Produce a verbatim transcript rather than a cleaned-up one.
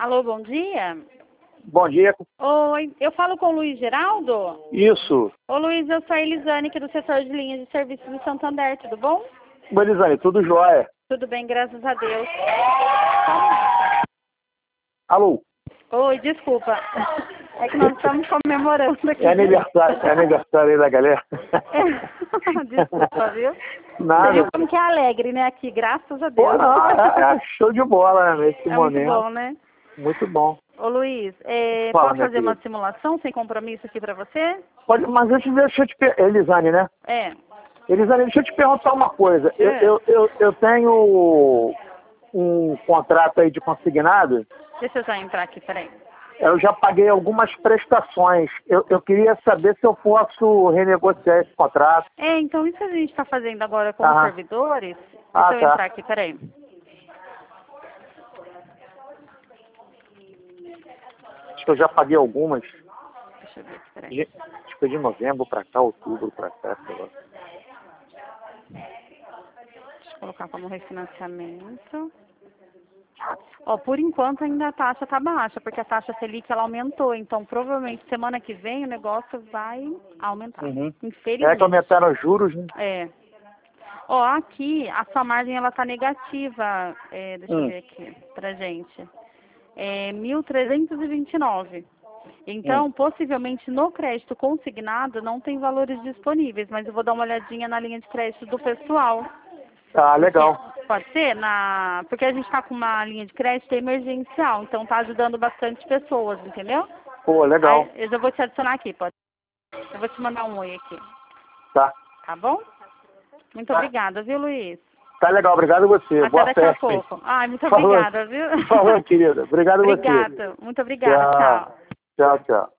Alô, bom dia. Bom dia. Oi, eu falo com o Luiz Geraldo? Isso. Ô Luiz, eu sou a Elisane aqui do setor de linhas de serviços do Santander, tudo bom? Bom, Elisane, tudo jóia? Tudo bem, graças a Deus. Alô? Oi, desculpa. É que nós estamos comemorando aqui. É aniversário, é aniversário aí da galera. Desculpa, viu? Nada. Você viu como que é alegre, né, aqui, graças a Deus. Pô, não, é, é show de bola, né, nesse É momento. muito bom, né? Muito bom. Ô Luiz, é, Fala, posso minha fazer uma querida. simulação sem compromisso aqui pra você? Pode, mas antes deixa eu te perguntar, Elisane, né? É. Elisane, deixa eu te perguntar uma coisa. Eu, É. eu, eu, eu tenho um contrato aí de consignado, Deixa eu já entrar aqui, peraí. eu já paguei algumas prestações. Eu, eu queria saber se eu posso renegociar esse contrato. É, então isso a gente está fazendo agora com os Ah. servidores. Deixa Ah, eu tá. entrar aqui, peraí. Acho que eu já paguei algumas. Deixa eu ver aqui, peraí. De, acho que foi de novembro para cá, outubro para cá, sei lá. Deixa eu colocar como refinanciamento. Ó, por enquanto ainda a taxa tá baixa, porque a taxa Selic ela aumentou. Então, provavelmente, semana que vem o negócio vai aumentar. Uhum. Infelizmente. É que aumentaram os juros, né? É. Ó, aqui a sua margem ela tá negativa. É, deixa eu Hum. ver aqui pra gente. É mil trezentos e vinte e nove. Então, Hum. possivelmente no crédito consignado não tem valores disponíveis, mas eu vou dar uma olhadinha na linha de crédito do pessoal. Ah, legal. Porque, pode ser? Na, porque a gente está com uma linha de crédito emergencial, então tá ajudando bastante pessoas, entendeu? Pô, legal. Aí, eu já vou te adicionar aqui, pode? Eu vou te mandar um oi aqui, Tá. tá bom? Muito Tá. obrigada, viu, Luiz? Tá legal, obrigado a você. Até Boa daqui a festa, hein? pouco. Ai, muito Falou. obrigada, viu? Falou, querida. Obrigado a você. Obrigada, muito obrigada, Tchau. tchau. Tchau, tchau.